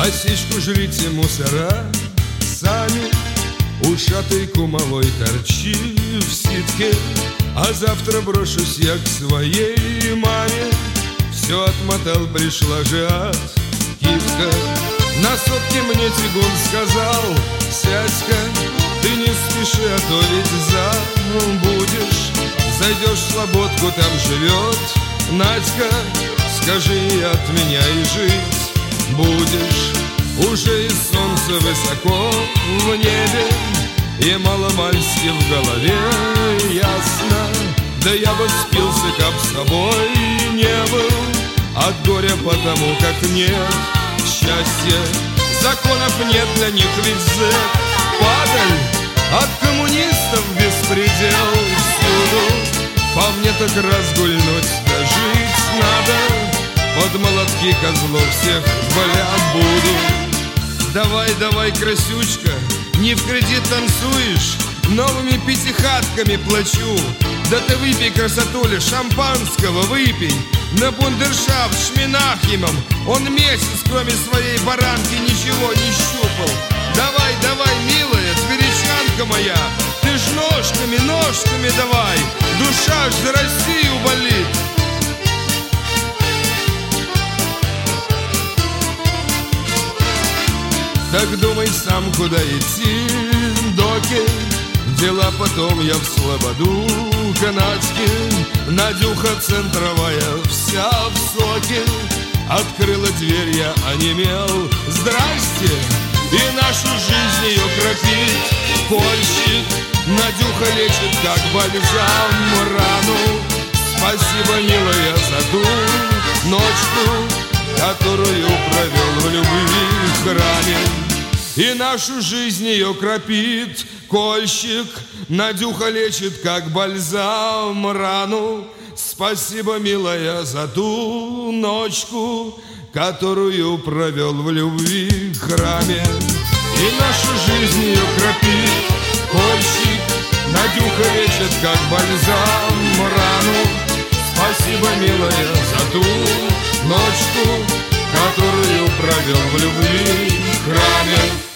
Осечку жрите, мусора, сами. Ушатый кумовой торчи в ситке. А завтра брошусь я к своей маме. Все отмотал, пришла же от Кивка. На сотке мне тягун сказал: сядь-ка, ты не спеши, а то ведь забудешь. Зайдешь в слободку, там живет Надька. Скажи ей от меня и жить будешь. Уже и солнце высоко в небе, и маломальски в голове ясно. Да я бы спился, как с тобой не был, от горя потому, как нет счастья. Законов нет для них, ведь зэк падаль, от коммунистов беспредел всюду. По мне так разгульнуть да жить надо, под молотки козлов всех воля буду. Давай, давай, красючка, не в кредит танцуешь, новыми пятихатками плачу. Да ты выпей, красотуля, шампанского выпей. На бундершафт с Шминахимом он месяц, кроме своей баранки, ничего не щупал. Давай, давай, милая, тверичанка моя, ты ж ножками, ножками давай, душа ж за Россию болит. Так думай сам, куда идти, доки. Дела потом я в слободу канадский. Надюха центровая, вся в соке. Открыла дверь, я онемел. Здрасте! И нашу жизнь ее кропит кольщик. Надюха лечит, как бальзам, рану. Спасибо, милая, за ту ночку, которую провел в любви храме. И нашу жизнь ее кропит кольщик. Надюха лечит, как бальзам, рану. Спасибо, милая, за ту ночку, которую провел в любви храме. И нашу жизнь ее кропит кольщик. Надюха лечит, как бальзам, рану. Спасибо, милая, за ту ночку, которую провел в любви храме.